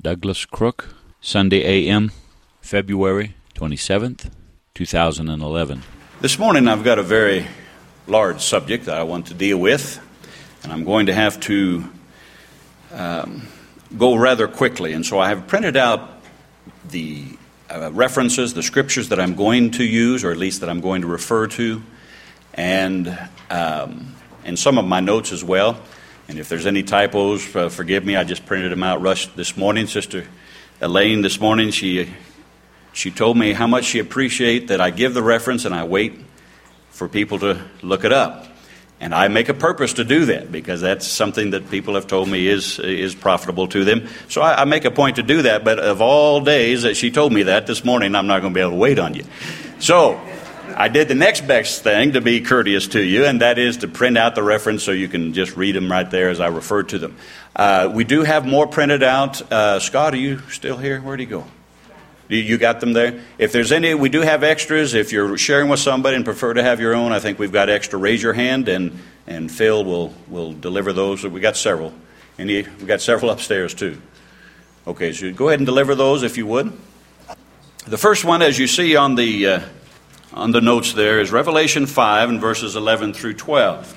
Douglas Crook, Sunday AM, February 27th, 2011. This morning I've got a very large subject that I want to deal with, and I'm going to have to go rather quickly. And so I have printed out the references, the scriptures that I'm going to use, or at least that I'm going to refer to, and some of my notes as well. And if there's any typos, forgive me. I just printed them out rushed this morning. Sister Elaine this morning, she told me how much she appreciates that I give the reference and I wait for people to look it up. And I make a purpose to do that because that's something that people have told me is profitable to them. So I make a point to do that. But of all days that she told me that, this morning I'm not going to be able to wait on you. So I did the next best thing to be courteous to you, and that is to print out the reference so you can just read them right there as I refer to them. We do have more printed out. Scott, are you still here? Where'd he go? You got them there? If there's any, we do have extras. If you're sharing with somebody and prefer to have your own, I think we've got extra. Raise your hand, and Phil will deliver those. We got several. And we got several upstairs too. Okay, so go ahead and deliver those if you would. The first one, as you see on the notes there, is Revelation 5 and verses 11 through 12,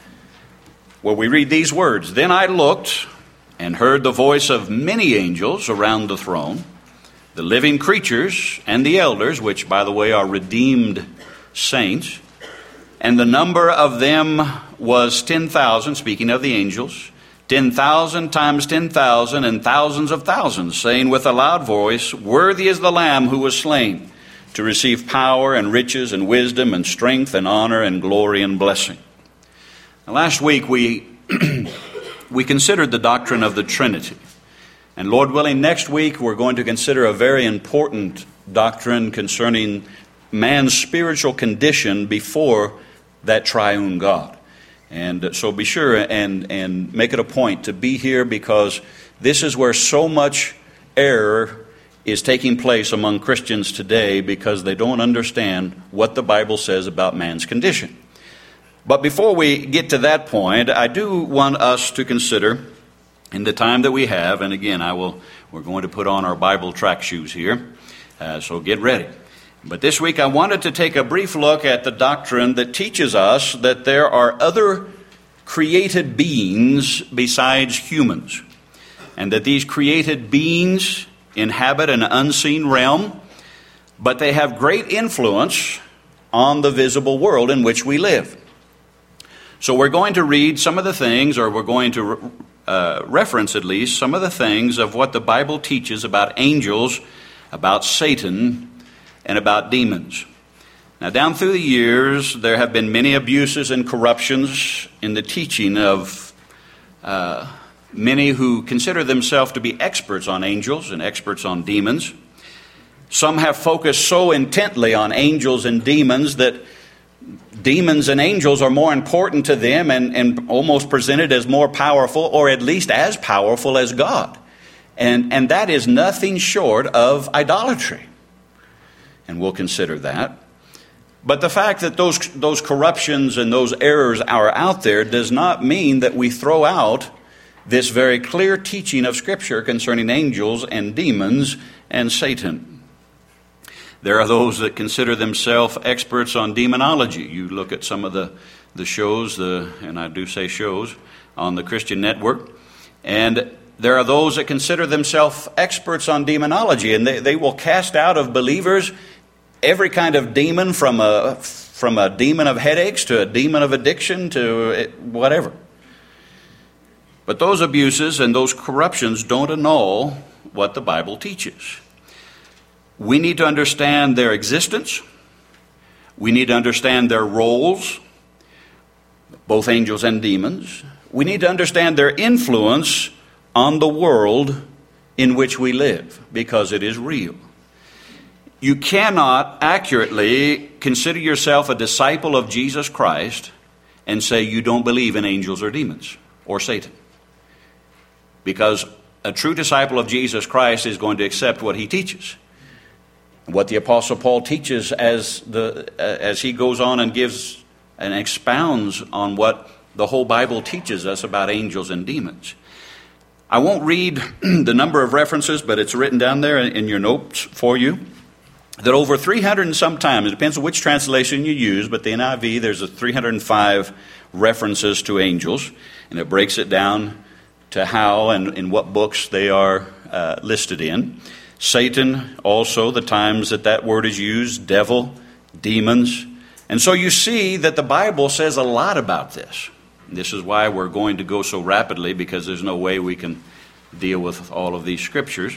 where we read these words. Then I looked and heard the voice of many angels around the throne, the living creatures and the elders, which, by the way, are redeemed saints. And the number of them was 10,000, speaking of the angels, 10,000 times 10,000 and thousands of thousands, saying with a loud voice, Worthy is the Lamb who was slain, to receive power and riches and wisdom and strength and honor and glory and blessing. Now, last week we considered the doctrine of the Trinity. And Lord willing, next week we're going to consider a very important doctrine concerning man's spiritual condition before that triune God. And so be sure and make it a point to be here, because this is where so much error is taking place among Christians today, because they don't understand what the Bible says about man's condition. But before we get to that point, I do want us to consider, in the time that we have, and again, we're going to put on our Bible track shoes here, so get ready. But this week I wanted to take a brief look at the doctrine that teaches us that there are other created beings besides humans, and that these created beings inhabit an unseen realm, but they have great influence on the visible world in which we live. So we're going to read some of the things, or we're going to reference at least some of the things of what the Bible teaches about angels, about Satan, and about demons. Now, down through the years, there have been many abuses and corruptions in the teaching of many who consider themselves to be experts on angels and experts on demons. Some have focused so intently on angels and demons that demons and angels are more important to them and almost presented as more powerful, or at least as powerful as God. And that is nothing short of idolatry. And we'll consider that. But the fact that those corruptions and those errors are out there does not mean that we throw out this very clear teaching of Scripture concerning angels and demons and Satan. There are those that consider themselves experts on demonology. You look at some of the shows, and I do say shows, on the Christian network, and there are those that consider themselves experts on demonology, and they will cast out of believers every kind of demon, from a demon of headaches to a demon of addiction to whatever. But those abuses and those corruptions don't annul what the Bible teaches. We need to understand their existence. We need to understand their roles, both angels and demons. We need to understand their influence on the world in which we live, because it is real. You cannot accurately consider yourself a disciple of Jesus Christ and say you don't believe in angels or demons or Satan. Because a true disciple of Jesus Christ is going to accept what he teaches. What the Apostle Paul teaches as he goes on and gives and expounds on what the whole Bible teaches us about angels and demons. I won't read the number of references, but it's written down there in your notes for you, that over 300 and some times, it depends on which translation you use, but the NIV, there's 305 references to angels, and it breaks it down to how and in what books they are listed in. Satan, also, the times that word is used, devil, demons. And so you see that the Bible says a lot about this. This is why we're going to go so rapidly, because there's no way we can deal with all of these scriptures.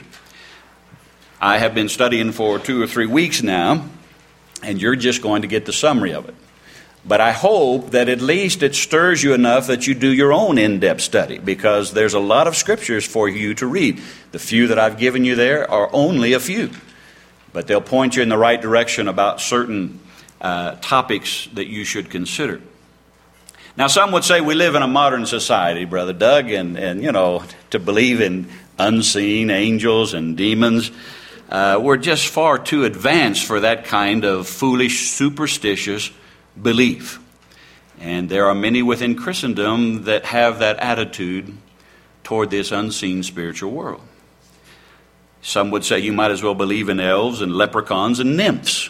I have been studying for 2 or 3 weeks now, and you're just going to get the summary of it. But I hope that at least it stirs you enough that you do your own in-depth study, because there's a lot of scriptures for you to read. The few that I've given you there are only a few, but they'll point you in the right direction about certain topics that you should consider. Now, some would say we live in a modern society, Brother Doug, and you know, to believe in unseen angels and demons, we're just far too advanced for that kind of foolish, superstitious belief. And there are many within Christendom that have that attitude toward this unseen spiritual world. Some would say you might as well believe in elves and leprechauns and nymphs.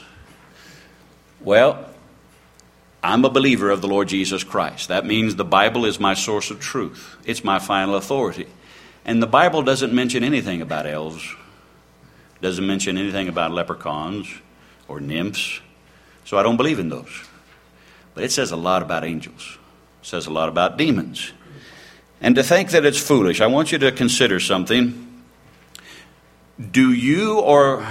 Well, I'm a believer of the Lord Jesus Christ. That means the Bible is my source of truth. It's my final authority. And the Bible doesn't mention anything about elves, doesn't mention anything about leprechauns or nymphs. So I don't believe in those. But it says a lot about angels. It says a lot about demons. And to think that it's foolish, I want you to consider something. Do you or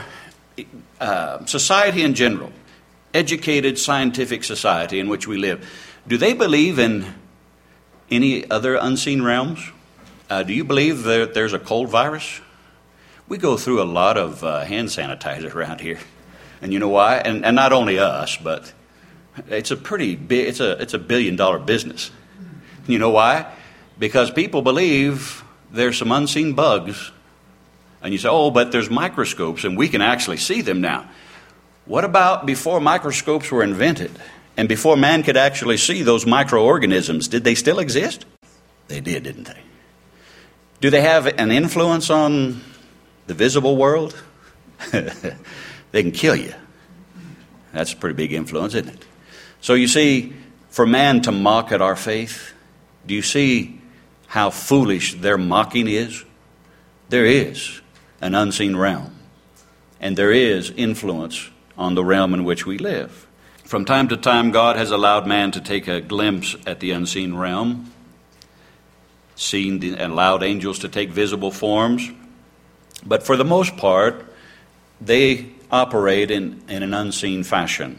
society in general, educated scientific society in which we live, do they believe in any other unseen realms? Do you believe that there's a cold virus? We go through a lot of hand sanitizer around here. And you know why? And not only us, but it's a pretty big, it's a $1 billion business. You know why? Because people believe there's some unseen bugs. And you say, oh, but there's microscopes and we can actually see them now. What about before microscopes were invented and before man could actually see those microorganisms? Did they still exist? They did, didn't they? Do they have an influence on the visible world? They can kill you. That's a pretty big influence, isn't it? So you see, for man to mock at our faith, do you see how foolish their mocking is? There is an unseen realm, and there is influence on the realm in which we live. From time to time, God has allowed man to take a glimpse at the unseen realm, and allowed angels to take visible forms. But for the most part, they operate in an unseen fashion.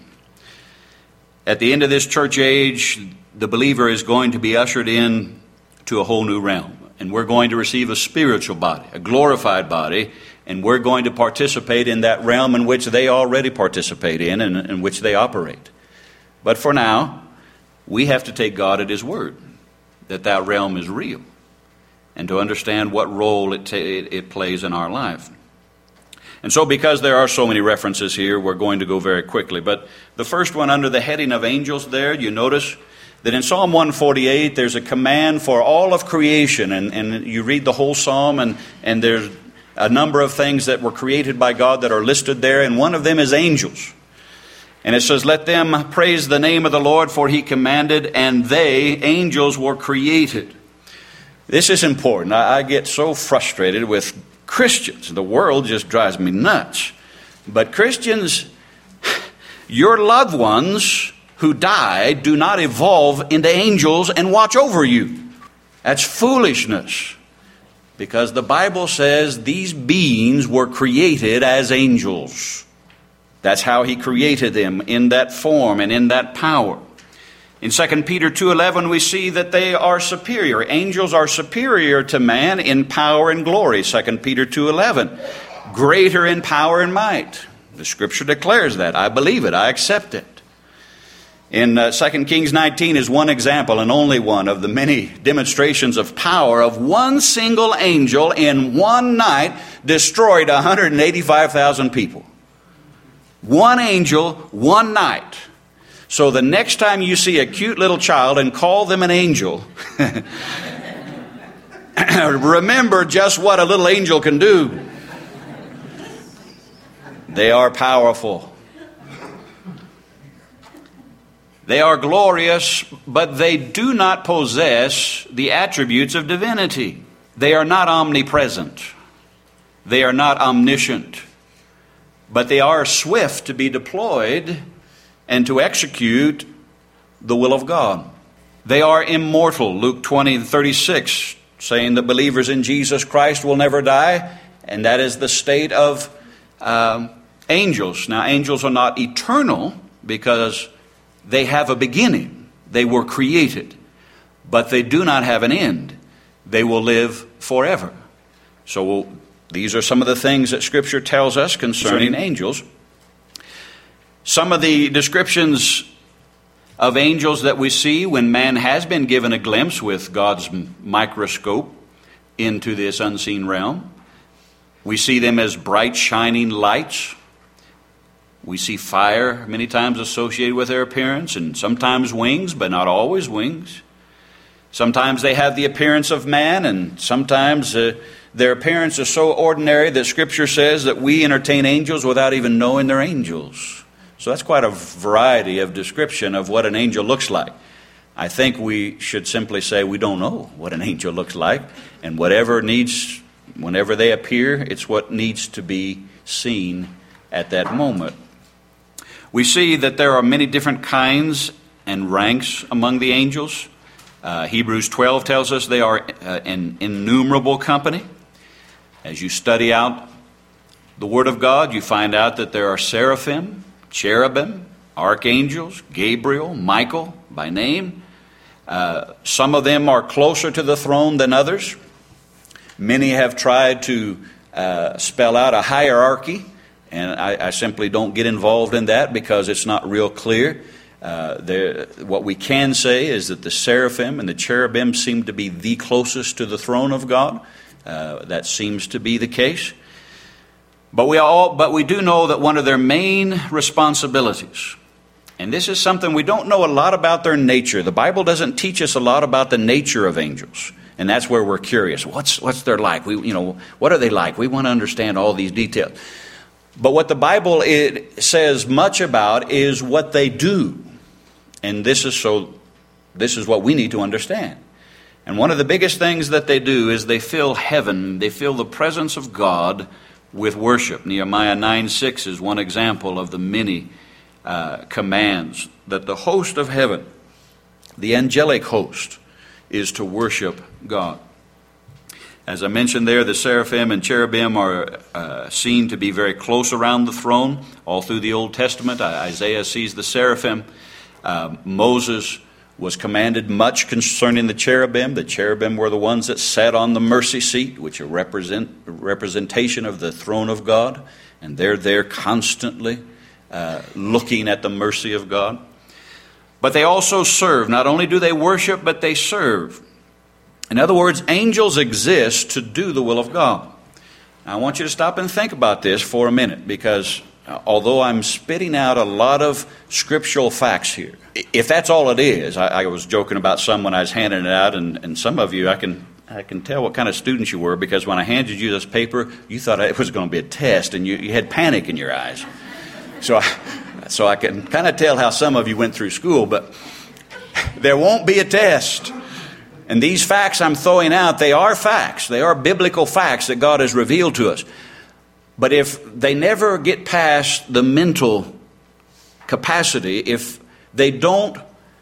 At the end of this church age, the believer is going to be ushered in to a whole new realm. And we're going to receive a spiritual body, a glorified body, and we're going to participate in that realm in which they already participate in and in which they operate. But for now, we have to take God at His word, that that realm is real, and to understand what role it plays in our life. And so because there are so many references here, we're going to go very quickly. But the first one under the heading of angels there, you notice that in Psalm 148, there's a command for all of creation. And you read the whole psalm, and there's a number of things that were created by God that are listed there, and one of them is angels. And it says, let them praise the name of the Lord, for He commanded, and they, angels, were created. This is important. I get so frustrated with Christians. The world just drives me nuts. But Christians, your loved ones who die do not evolve into angels and watch over you. That's foolishness. Because the Bible says these beings were created as angels. That's how He created them, in that form and in that power. In 2 Peter 2:11, we see that they are superior. Angels are superior to man in power and glory. 2 Peter 2:11, greater in power and might. The Scripture declares that. I believe it. I accept it. In 2 Kings 19 is one example, and only one, of the many demonstrations of power of one single angel in one night destroyed 185,000 people. One angel, one night. So the next time you see a cute little child and call them an angel, remember just what a little angel can do. They are powerful. They are glorious, but they do not possess the attributes of divinity. They are not omnipresent. They are not omniscient. But they are swift to be deployed and to execute the will of God. They are immortal. Luke 20:36, saying that believers in Jesus Christ will never die, and that is the state of angels. Now, angels are not eternal because they have a beginning. They were created, but they do not have an end. They will live forever. So these are some of the things that Scripture tells us concerning angels. Some of the descriptions of angels that we see when man has been given a glimpse with God's microscope into this unseen realm. We see them as bright, shining lights. We see fire many times associated with their appearance, and sometimes wings, but not always wings. Sometimes they have the appearance of man, and sometimes their appearance is so ordinary that Scripture says that we entertain angels without even knowing they're angels. So that's quite a variety of description of what an angel looks like. I think we should simply say we don't know what an angel looks like, and whenever they appear, it's what needs to be seen at that moment. We see that there are many different kinds and ranks among the angels. Hebrews 12 tells us they are an innumerable company. As you study out the Word of God, you find out that there are seraphim, cherubim, archangels, Gabriel, Michael by name. Some of them are closer to the throne than others. Many have tried to spell out a hierarchy, and I simply don't get involved in that because it's not real clear. What we can say is that the seraphim and the cherubim seem to be the closest to the throne of God. That seems to be the case. But we do know that one of their main responsibilities, and this is something we don't know a lot about their nature. The Bible doesn't teach us a lot about the nature of angels, and that's where we're curious. What's their like? What are they like? We want to understand all these details. But what the Bible says much about is what they do. And this is what we need to understand. And one of the biggest things that they do is they fill heaven, they fill the presence of God with worship. Nehemiah 9:6 is one example of the many commands that the host of heaven, the angelic host, is to worship God. As I mentioned there, the seraphim and cherubim are seen to be very close around the throne. All through the Old Testament, Isaiah sees the seraphim. Moses was commanded much concerning the cherubim. The cherubim were the ones that sat on the mercy seat, which are representation of the throne of God. And they're there constantly looking at the mercy of God. But they also serve. Not only do they worship, but they serve. In other words, angels exist to do the will of God. Now, I want you to stop and think about this for a minute, because although I'm spitting out a lot of scriptural facts here, if that's all it is, I was joking about some when I was handing it out, and some of you, I can tell what kind of students you were, because when I handed you this paper, you thought it was going to be a test, and you had panic in your eyes. So I can kind of tell how some of you went through school, but there won't be a test. And these facts I'm throwing out, they are facts. They are biblical facts that God has revealed to us. But if they never get past the mental capacity, if they don't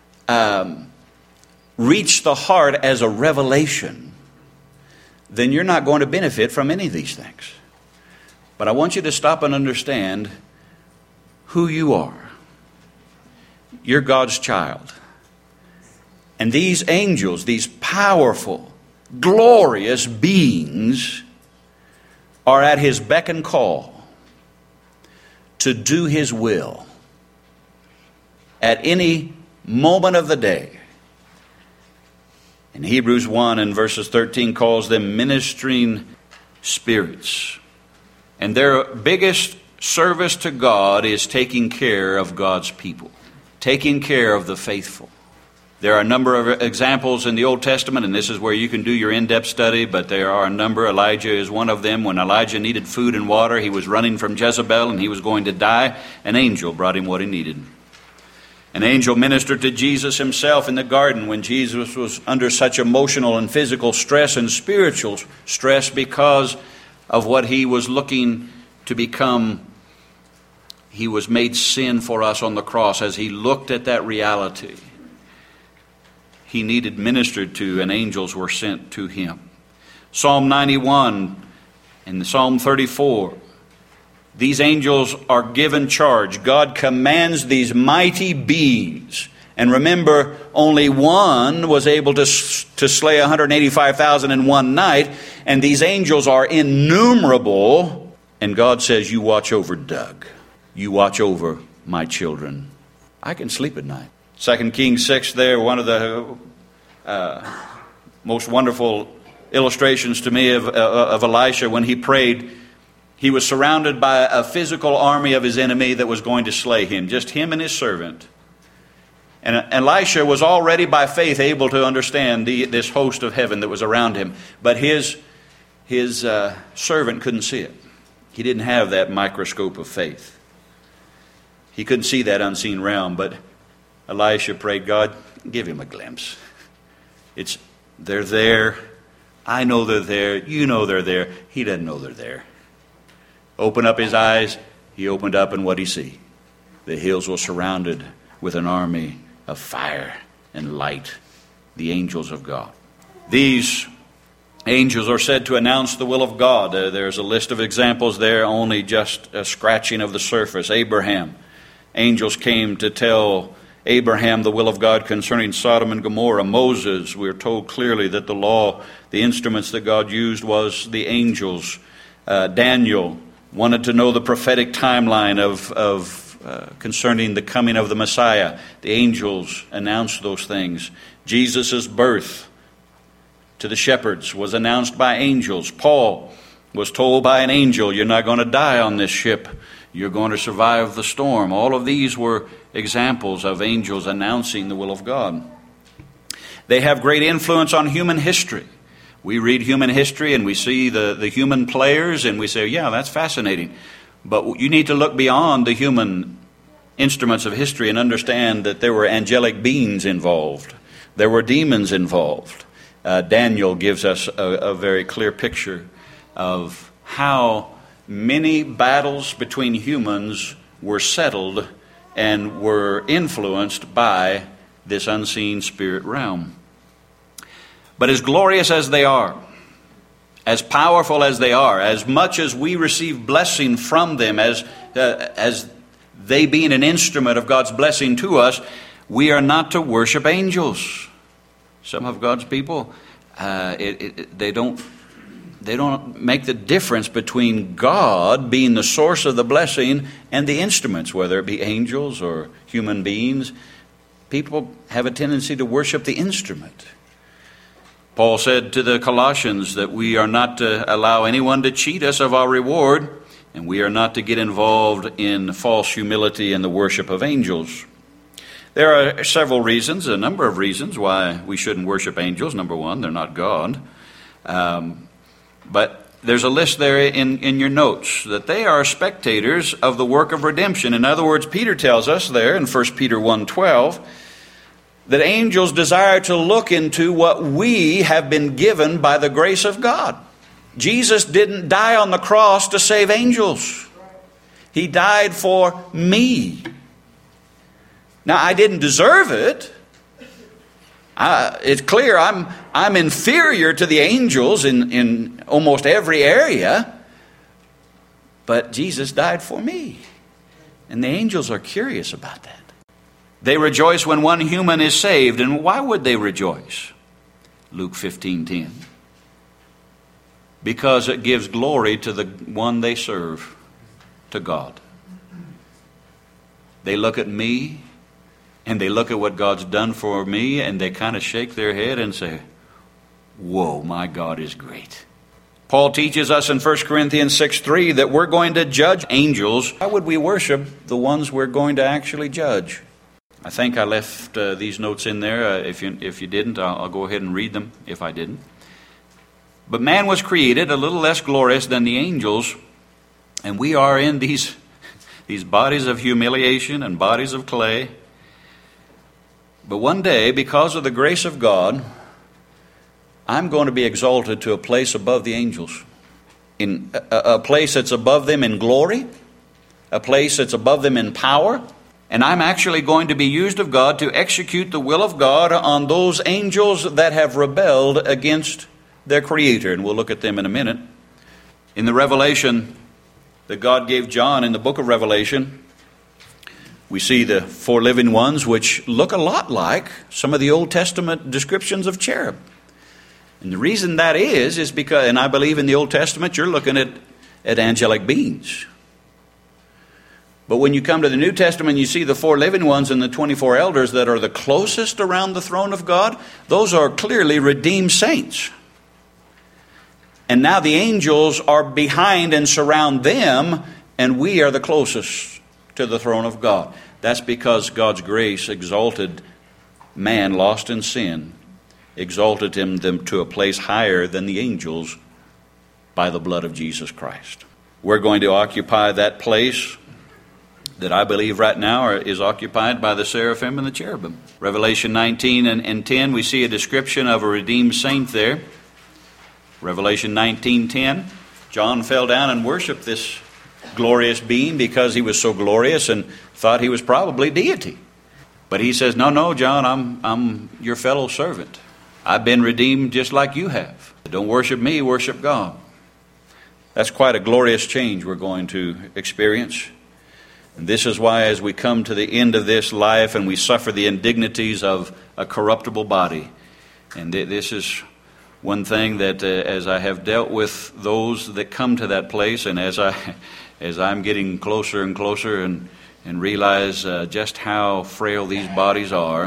reach the heart as a revelation, then you're not going to benefit from any of these things. But I want you to stop and understand who you are. You're God's child. And these angels, these powerful, glorious beings, are at His beck and call to do His will at any moment of the day. And Hebrews 1 and verses 13 calls them ministering spirits. And their biggest service to God is taking care of God's people, taking care of the faithful. There are a number of examples in the Old Testament, and this is where you can do your in-depth study, but there are a number. Elijah is one of them. When Elijah needed food and water, he was running from Jezebel and he was going to die. An angel brought him what he needed. An angel ministered to Jesus himself in the garden when Jesus was under such emotional and physical stress and spiritual stress because of what he was looking to become. He was made sin for us on the cross. As he looked at that reality, he needed ministered to, and angels were sent to him. Psalm 91 and Psalm 34. These angels are given charge. God commands these mighty beings. And remember, only one was able to slay 185,000 in one night. And these angels are innumerable. And God says, you watch over Doug. You watch over my children. I can sleep at night. 2 Kings 6 there, one of the most wonderful illustrations to me of Elisha when he prayed. He was surrounded by a physical army of his enemy that was going to slay him, just him and his servant. And Elisha was already by faith able to understand this host of heaven that was around him. But his servant couldn't see it. He didn't have that microscope of faith. He couldn't see that unseen realm, but Elisha prayed, God, give him a glimpse. They're there. I know they're there. You know they're there. He doesn't know they're there. Open up his eyes. He opened up, and what did he see? The hills were surrounded with an army of fire and light, the angels of God. These angels are said to announce the will of God. There's a list of examples there, only just a scratching of the surface. Abraham. Angels came to tell Abraham the will of God concerning Sodom and Gomorrah. Moses, we're told clearly that the law, the instruments that God used was the angels. Daniel wanted to know the prophetic timeline of concerning the coming of the Messiah. The angels announced those things. Jesus' birth to the shepherds was announced by angels. Paul was told by an angel, you're not going to die on this ship. You're going to survive the storm. All of these were examples of angels announcing the will of God. They have great influence on human history. We read human history and we see the human players and we say, yeah, that's fascinating. But you need to look beyond the human instruments of history and understand that there were angelic beings involved. There were demons involved. Daniel gives us a very clear picture of how many battles between humans were settled and were influenced by this unseen spirit realm. But as glorious as they are, as powerful as they are, as much as we receive blessing from them, as they being an instrument of God's blessing to us, we are not to worship angels. Some of God's people, they don't make the difference between God being the source of the blessing and the instruments, whether it be angels or human beings. People have a tendency to worship the instrument. Paul said to the Colossians that we are not to allow anyone to cheat us of our reward, and we are not to get involved in false humility and the worship of angels. There are several reasons, a number of reasons why we shouldn't worship angels. Number one, they're not God. But there's a list there in your notes that they are spectators of the work of redemption. In other words, Peter tells us there in 1 Peter 1:12 that angels desire to look into what we have been given by the grace of God. Jesus didn't die on the cross to save angels. He died for me. Now, I didn't deserve it. It's clear I'm inferior to the angels in almost every area. But Jesus died for me. And the angels are curious about that. They rejoice when one human is saved. And why would they rejoice? Luke 15:10. Because it gives glory to the one they serve, to God. They look at me, and they look at what God's done for me, and they kind of shake their head and say, whoa, my God is great. Paul teaches us in 1 Corinthians 6:3 that we're going to judge angels. How would we worship the ones we're going to actually judge? I think I left these notes in there. If you didn't, I'll go ahead and read them if I didn't. But man was created a little less glorious than the angels, and we are in these bodies of humiliation and bodies of clay. But one day, because of the grace of God, I'm going to be exalted to a place above the angels. In a place that's above them in glory, a place that's above them in power, and I'm actually going to be used of God to execute the will of God on those angels that have rebelled against their Creator. And we'll look at them in a minute. In the revelation that God gave John in the book of Revelation, we see the 4 living ones, which look a lot like some of the Old Testament descriptions of cherub. And the reason that is because, and I believe in the Old Testament, you're looking at angelic beings. But when you come to the New Testament, you see the 4 living ones and the 24 elders that are the closest around the throne of God. Those are clearly redeemed saints. And now the angels are behind and surround them, and we are the closest to the throne of God. That's because God's grace exalted man lost in sin, exalted them to a place higher than the angels by the blood of Jesus Christ. We're going to occupy that place that I believe right now is occupied by the seraphim and the cherubim. Revelation 19 and 10, we see a description of a redeemed saint there. Revelation 19:10, John fell down and worshiped this glorious being because he was so glorious and thought he was probably deity. But he says, no, John, I'm your fellow servant. I've been redeemed just like you have. Don't worship me, worship God. That's quite a glorious change we're going to experience. And this is why as we come to the end of this life and we suffer the indignities of a corruptible body, and this is one thing that as I have dealt with those that come to that place, and as I'm getting closer and closer and realize just how frail these bodies are,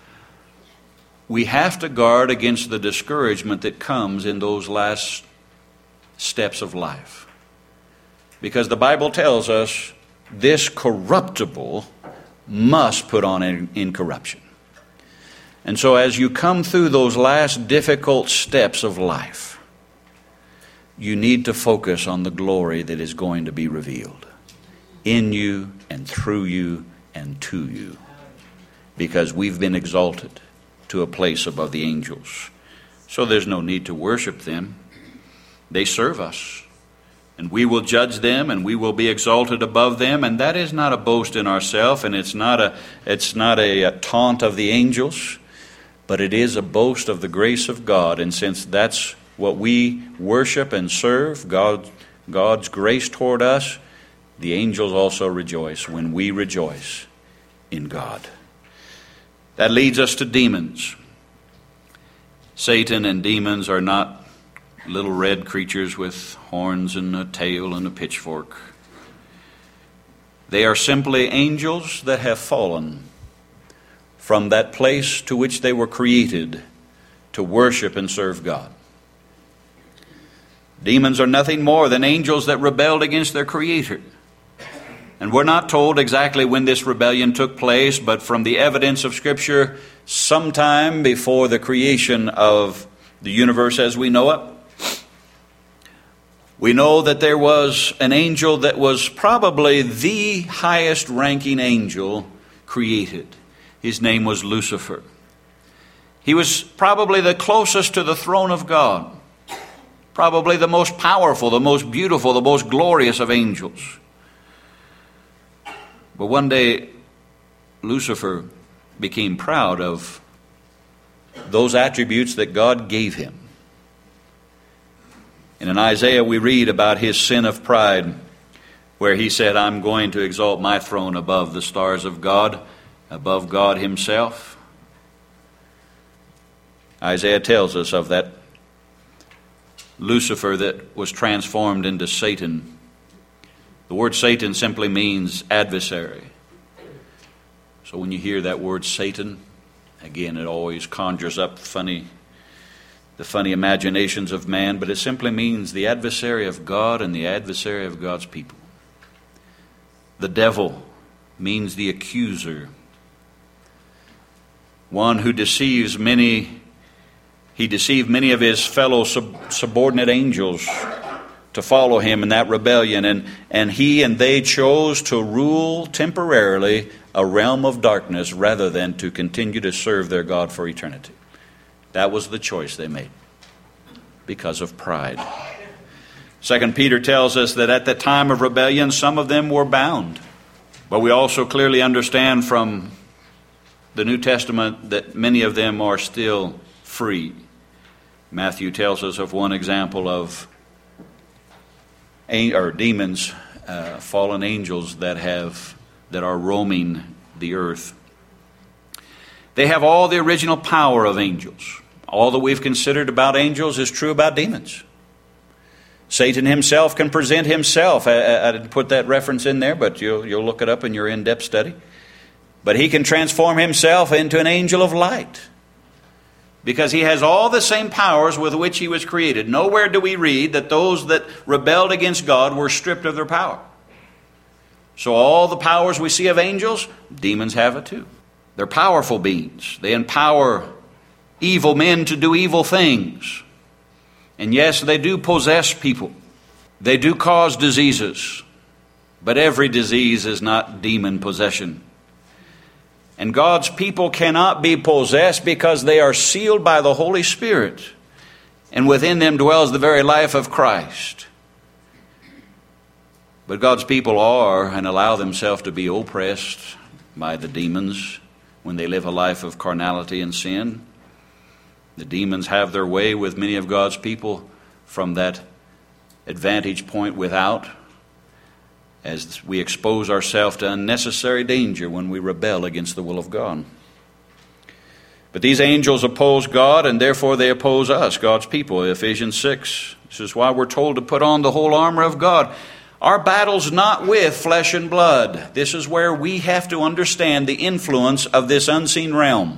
we have to guard against the discouragement that comes in those last steps of life. Because the Bible tells us this corruptible must put on incorruption. And so as you come through those last difficult steps of life, you need to focus on the glory that is going to be revealed in you and through you and to you. Because we've been exalted to a place above the angels. So there's no need to worship them. They serve us. And we will judge them, and we will be exalted above them. And that is not a boast in ourselves, and it's not a taunt of the angels, but it is a boast of the grace of God. And since that's what we worship and serve, God's grace toward us, the angels also rejoice when we rejoice in God. That leads us to demons. Satan and demons are not little red creatures with horns and a tail and a pitchfork. They are simply angels that have fallen from that place to which they were created to worship and serve God. Demons are nothing more than angels that rebelled against their Creator. And we're not told exactly when this rebellion took place, but from the evidence of Scripture, sometime before the creation of the universe as we know it, we know that there was an angel that was probably the highest ranking angel created. His name was Lucifer. He was probably the closest to the throne of God. Probably the most powerful, the most beautiful, the most glorious of angels. But one day, Lucifer became proud of those attributes that God gave him. And in Isaiah we read about his sin of pride, where he said, I'm going to exalt my throne above the stars of God, above God himself. Isaiah tells us of that Lucifer that was transformed into Satan. The word Satan simply means adversary. So when you hear that word Satan, again, it always conjures up the funny imaginations of man, but it simply means the adversary of God and the adversary of God's people. The devil means the accuser. one who deceives many. He deceived many of his fellow subordinate angels to follow him in that rebellion, and he and they chose to rule temporarily a realm of darkness rather than to continue to serve their God for eternity. That was the choice they made because of pride. 2 Peter tells us that at the time of rebellion, some of them were bound. But we also clearly understand from the New Testament that many of them are still free. Matthew tells us of one example of demons, fallen angels that are roaming the earth. They have all the original power of angels. All that we've considered about angels is true about demons. Satan himself can present himself. I didn't put that reference in there, but you'll look it up in your in-depth study. But he can transform himself into an angel of light, because he has all the same powers with which he was created. Nowhere do we read that those that rebelled against God were stripped of their power. So all the powers we see of angels, demons have it too. They're powerful beings. They empower evil men to do evil things. And yes, they do possess people. They do cause diseases. But every disease is not demon possession. And God's people cannot be possessed because they are sealed by the Holy Spirit. And within them dwells the very life of Christ. But God's people are and allow themselves to be oppressed by the demons when they live a life of carnality and sin. The demons have their way with many of God's people from that advantage point without, as we expose ourselves to unnecessary danger when we rebel against the will of God. But these angels oppose God, and therefore they oppose us, God's people. Ephesians 6, this is why we're told to put on the whole armor of God. Our battle's not with flesh and blood. This is where we have to understand the influence of this unseen realm.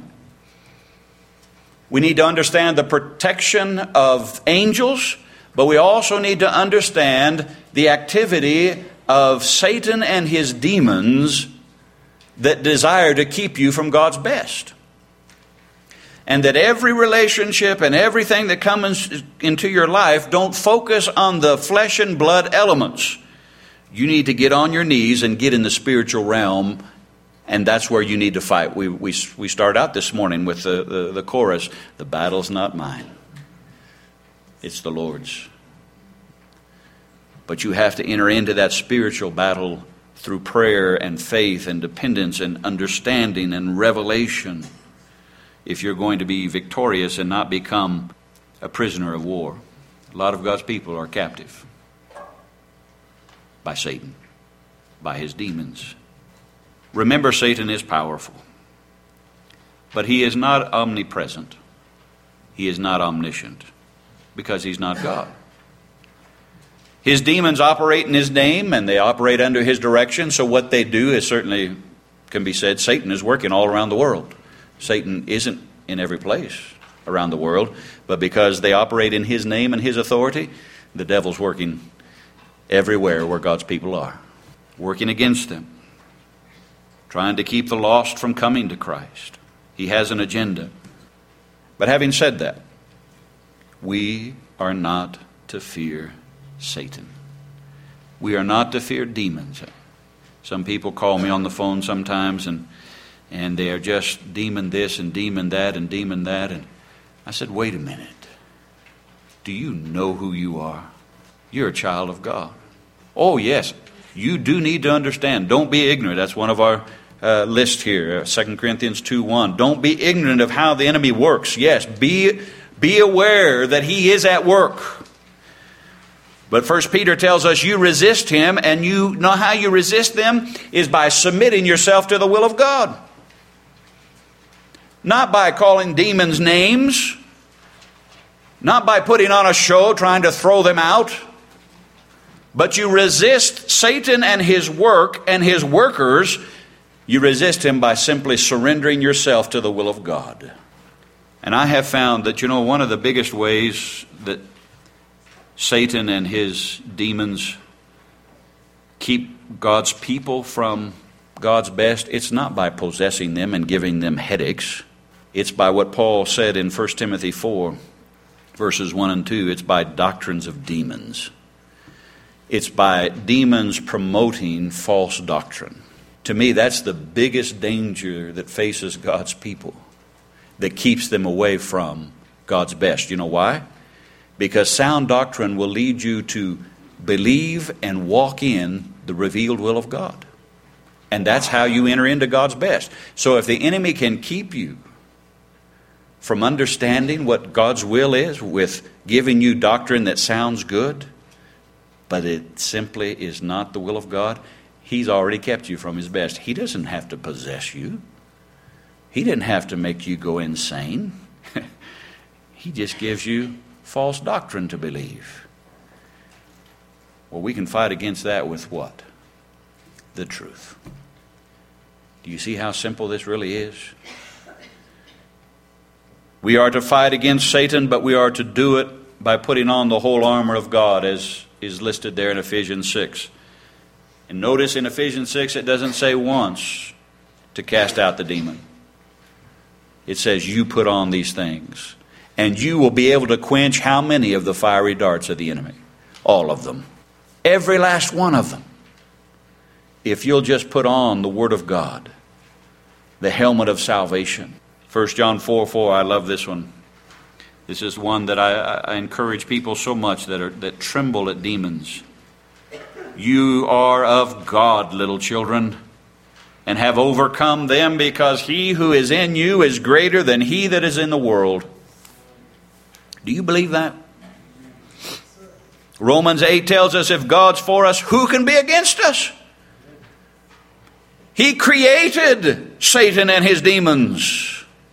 We need to understand the protection of angels, but we also need to understand the activity of Satan and his demons that desire to keep you from God's best. And that every relationship and everything that comes into your life don't focus on the flesh and blood elements. You need to get on your knees and get in the spiritual realm, and that's where you need to fight. We start out this morning with the chorus, "The battle's not mine, it's the Lord's." But you have to enter into that spiritual battle through prayer and faith and dependence and understanding and revelation if you're going to be victorious and not become a prisoner of war. A lot of God's people are captive by Satan, by his demons. Remember, Satan is powerful, but he is not omnipresent. He is not omniscient, because he's not God. His demons operate in his name, and they operate under his direction, so what they do is certainly, can be said, Satan is working all around the world. Satan isn't in every place around the world, but because they operate in his name and his authority, the devil's working everywhere where God's people are, working against them, trying to keep the lost from coming to Christ. He has an agenda. But having said that, we are not to fear Satan. We are not to fear demons. Some people call me on the phone sometimes and they are just demon this and demon that and demon that. And I said, wait a minute. Do you know who you are? You're a child of God. Oh, yes. You do need to understand. Don't be ignorant. That's one of our list here. 2 Corinthians 2:1. Don't be ignorant of how the enemy works. Yes, be aware that he is at work. But 1 Peter tells us you resist him, and you know how you resist them is by submitting yourself to the will of God. Not by calling demons names, not by putting on a show trying to throw them out, but you resist Satan and his work and his workers. You resist him by simply surrendering yourself to the will of God. And I have found that, one of the biggest ways that Satan and his demons keep God's people from God's best, it's not by possessing them and giving them headaches. It's by what Paul said in 1 Timothy 4, verses 1 and 2. It's by doctrines of demons. It's by demons promoting false doctrine. To me, that's the biggest danger that faces God's people, that keeps them away from God's best. You know why? Because sound doctrine will lead you to believe and walk in the revealed will of God. And that's how you enter into God's best. So if the enemy can keep you from understanding what God's will is with giving you doctrine that sounds good, but it simply is not the will of God, He's already kept you from His best. He doesn't have to possess you. He didn't have to make you go insane. He just gives you false doctrine to believe. Well, we can fight against that with what? The truth. Do you see how simple this really is? We are to fight against Satan, but we are to do it by putting on the whole armor of God, as is listed there in Ephesians 6. And notice in Ephesians 6, it doesn't say once to cast out the demon. It says you put on these things, and you will be able to quench how many of the fiery darts of the enemy? All of them. Every last one of them. If you'll just put on the Word of God, the helmet of salvation. 1 John 4:4, I love this one. This is one that I encourage people so much that tremble at demons. You are of God, little children, and have overcome them, because he who is in you is greater than he that is in the world. Do you believe that? Romans 8 tells us, if God's for us, who can be against us? He created Satan and his demons.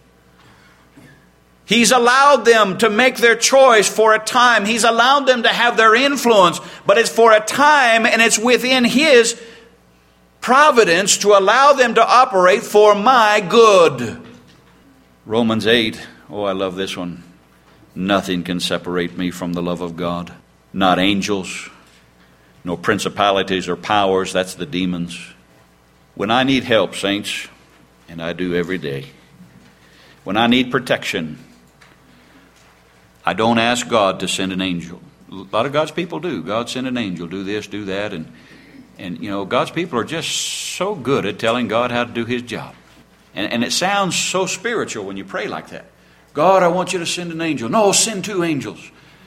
He's allowed them to make their choice for a time. He's allowed them to have their influence, but it's for a time, and it's within His providence to allow them to operate for my good. Romans 8, oh, I love this one. Nothing can separate me from the love of God. Not angels, no principalities or powers, that's the demons. When I need help, saints, and I do every day, when I need protection, I don't ask God to send an angel. A lot of God's people do. God send an angel, do this, do that. And you know, God's people are just so good at telling God how to do His job. And it sounds so spiritual when you pray like that. God, I want you to send an angel. No, send 2 angels.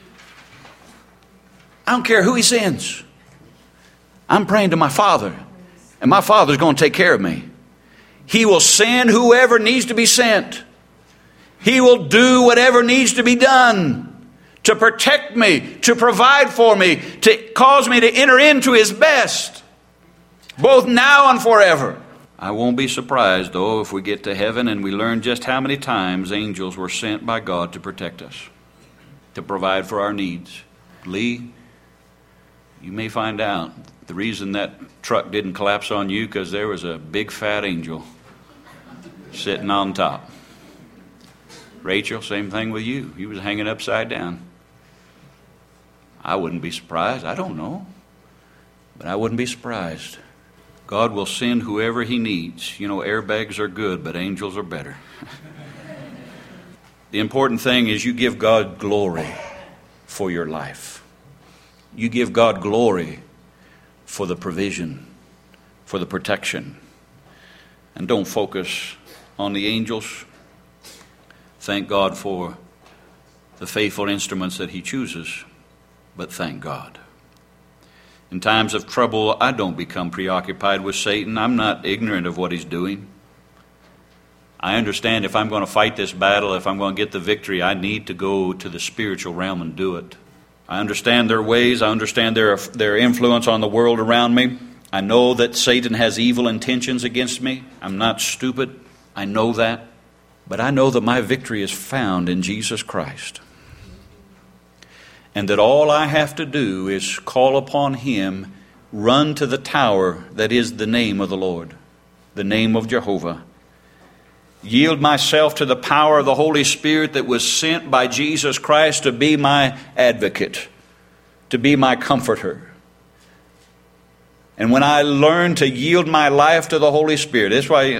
I don't care who He sends. I'm praying to my Father, and my Father's going to take care of me. He will send whoever needs to be sent. He will do whatever needs to be done to protect me, to provide for me, to cause me to enter into His best, both now and forever. I won't be surprised, though, if we get to heaven and we learn just how many times angels were sent by God to protect us, to provide for our needs. Lee, you may find out the reason that truck didn't collapse on you because there was a big fat angel sitting on top. Rachel, same thing with you. He was hanging upside down. I wouldn't be surprised. I don't know. But I wouldn't be surprised. God will send whoever He needs. You know, airbags are good, but angels are better. The important thing is you give God glory for your life. You give God glory for the provision, for the protection. And don't focus on the angels. Thank God for the faithful instruments that He chooses, but thank God. In times of trouble, I don't become preoccupied with Satan. I'm not ignorant of what he's doing. I understand if I'm going to fight this battle, if I'm going to get the victory, I need to go to the spiritual realm and do it. I understand their ways. I understand their influence on the world around me. I know that Satan has evil intentions against me. I'm not stupid. I know that. But I know that my victory is found in Jesus Christ. And that all I have to do is call upon Him, run to the tower that is the name of the Lord, the name of Jehovah. Yield myself to the power of the Holy Spirit that was sent by Jesus Christ to be my advocate, to be my comforter. And when I learn to yield my life to the Holy Spirit, that's why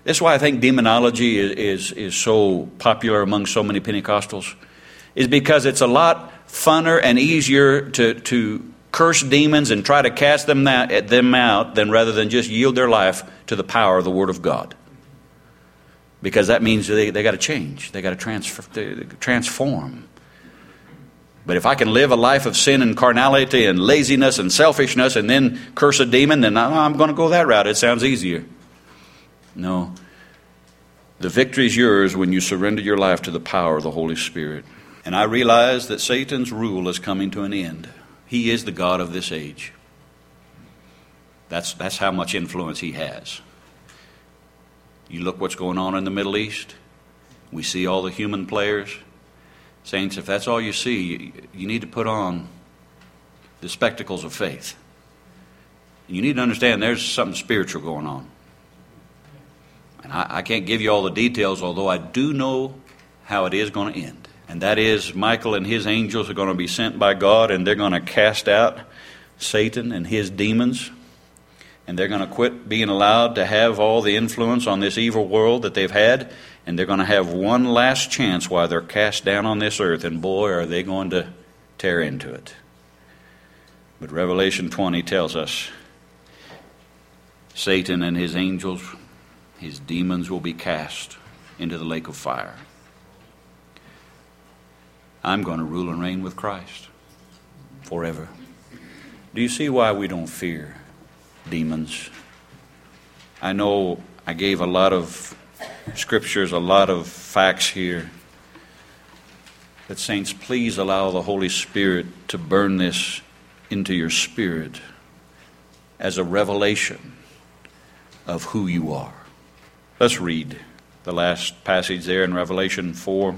This is why I think demonology is so popular among so many Pentecostals, is because it's a lot funner and easier to curse demons and try to cast them out than rather than just yield their life to the power of the Word of God. Because that means they got to change. They got to transform. But if I can live a life of sin and carnality and laziness and selfishness and then curse a demon, then I'm going to go that route. It sounds easier. No. The victory is yours when you surrender your life to the power of the Holy Spirit. And I realize that Satan's rule is coming to an end. He is the god of this age. That's how much influence he has. You look what's going on in the Middle East. We see all the human players. Saints, if that's all you see, you need to put on the spectacles of faith. You need to understand there's something spiritual going on. And I can't give you all the details, although I do know how it is going to end. And that is, Michael and his angels are going to be sent by God, and they're going to cast out Satan and his demons. And they're going to quit being allowed to have all the influence on this evil world that they've had. And they're going to have one last chance while they're cast down on this earth. And boy, are they going to tear into it. But Revelation 20 tells us Satan and his angels, his demons, will be cast into the lake of fire. I'm going to rule and reign with Christ forever. Do you see why we don't fear demons? I know I gave a lot of scriptures, a lot of facts here. But saints, please allow the Holy Spirit to burn this into your spirit as a revelation of who you are. Let's read the last passage there in Revelation 4.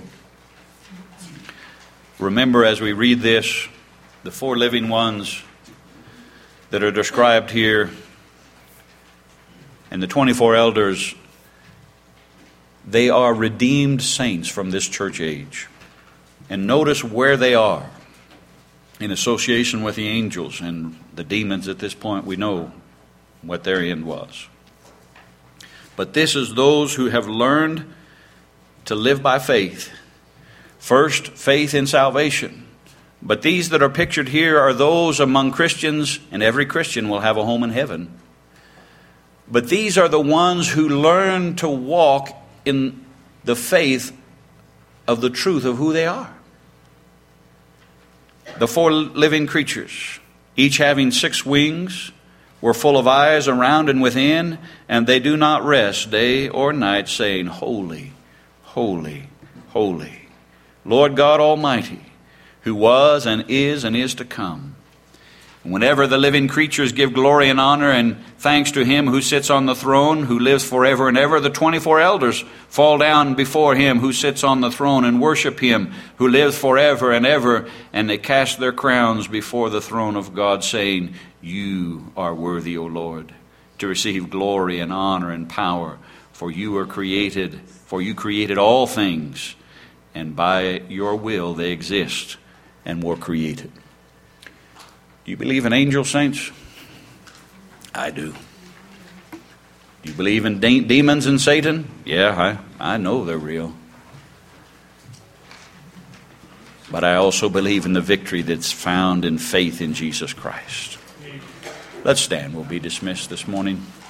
Remember, as we read this, the four living ones that are described here and the 24 elders, they are redeemed saints from this church age. And notice where they are in association with the angels and the demons. At this point, we know what their end was. But this is those who have learned to live by faith. First, faith in salvation. But these that are pictured here are those among Christians, and every Christian will have a home in heaven. But these are the ones who learn to walk in the faith of the truth of who they are. The four living creatures, each having 6 wings, were full of eyes around and within, and they do not rest day or night, saying, Holy, holy, holy, Lord God Almighty, who was and is to come. And whenever the living creatures give glory and honor and thanks to him who sits on the throne, who lives forever and ever, the 24 elders fall down before him who sits on the throne and worship him who lives forever and ever. And they cast their crowns before the throne of God, saying, You are worthy, O Lord, to receive glory and honor and power, for you created all things, and by your will they exist and were created. Do you believe in angels, saints? I do. Do you believe in demons and Satan? Yeah, I know they're real. But I also believe in the victory that's found in faith in Jesus Christ. Let's stand. We'll be dismissed this morning.